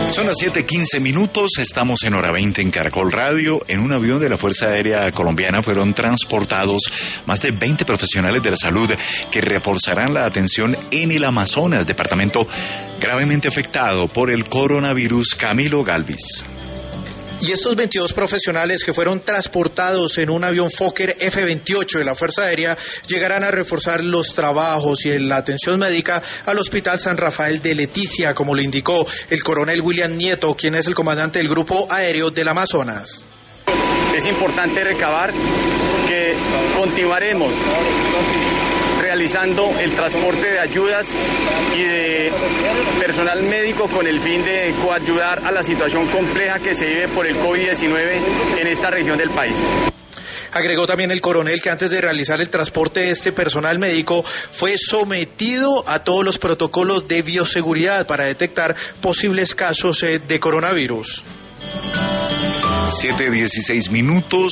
Son las 7:15, estamos en hora 20 en Caracol Radio. En un avión de la Fuerza Aérea Colombiana fueron transportados más de 20 profesionales de la salud que reforzarán la atención en el Amazonas, departamento gravemente afectado por el coronavirus. Camilo Galvis. Y estos 22 profesionales que fueron transportados en un avión Fokker F-28 de la Fuerza Aérea llegarán a reforzar los trabajos y la atención médica al Hospital San Rafael de Leticia, como le indicó el coronel William Nieto, quien es el comandante del Grupo Aéreo del Amazonas. Es importante recabar que continuaremos realizando el transporte de ayudas y de personal médico con el fin de coayudar a la situación compleja que se vive por el COVID-19 en esta región del país. Agregó también el coronel que antes de realizar el transporte de este personal médico fue sometido a todos los protocolos de bioseguridad para detectar posibles casos de coronavirus. 7:16.